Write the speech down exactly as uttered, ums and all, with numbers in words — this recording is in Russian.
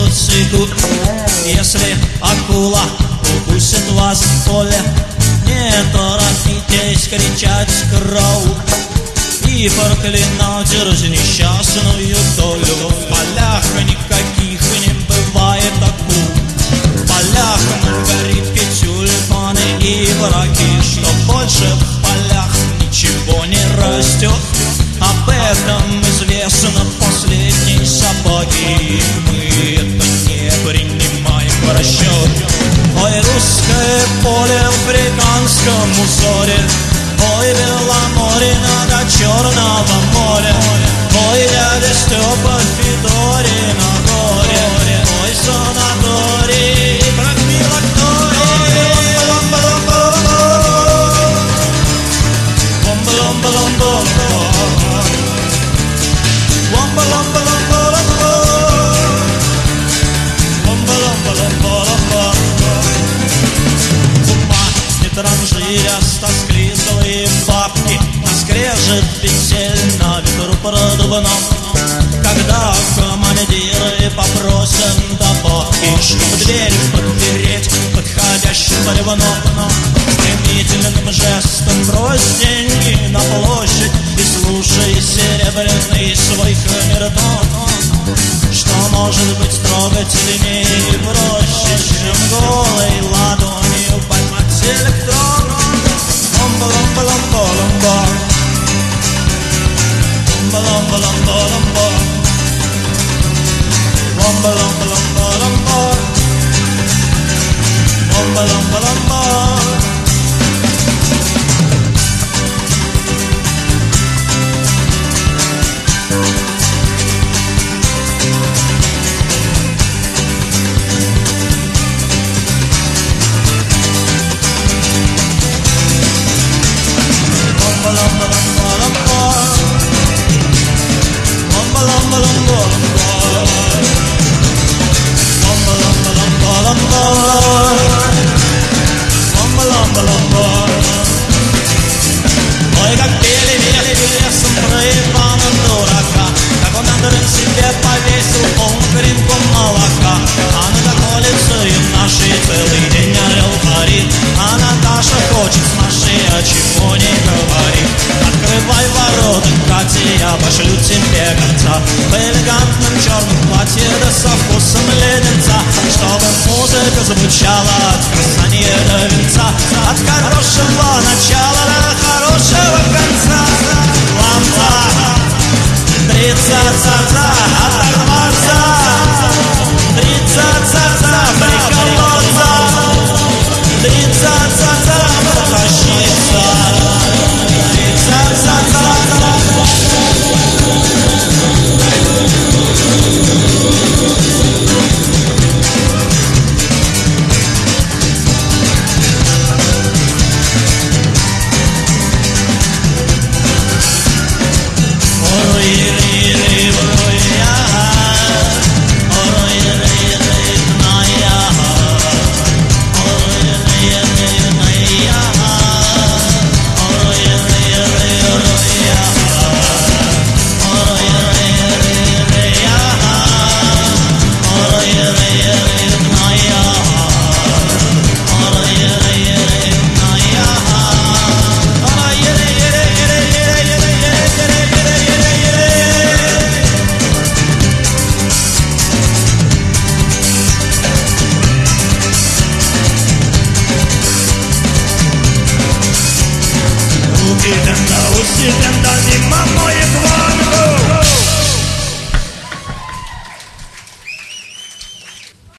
мотоциклу. Если акула укусит вас в поле, не торопитесь кричать «караул» и проклинать несчастную долю. В полях никаких не бывает акул, в полях маргаритки, тюльпаны и бараки. Что больше в полях ничего не растет, об этом известно последней собаке. Мы это не принимаем в расчет. Ой, русское поле в африканском узоре, ой, Беломорье надо Черного моря, ой, дядя Степа Федори на горе, ой, санаторий, профилакторий. Транжиря тоскливые бабки, скрежет петель на ветру продувном. Когда командиры попросят добавки, чтоб дверь подпереть подходящим бревном, стремительным жестом брось деньги на площадь и слушай серебряный свой камертон. Что может быть трогательнее и проще, чем голой ладонью поймать электрон? Ломба-ломба-ломба-ломба, ломба-ломба-ломба-ломба, ломба-ломба-ломба-ломба, ломба-ломба-ломба. Ой, как пели лесом про Ивана дурака, как он на дрын себе повесил полную рюмку молока. А на улице нашей целый день орел парит, а Наташа хочет с нашей, а чего не говорит. Открывай ворота, Катя, я пошлю тебе гонца в элегантном черном платье, да со вкусом леденца, чтобы музыка звучала от касания до венца, от хорошего начала до хорошего конца. Ламца, тридцать,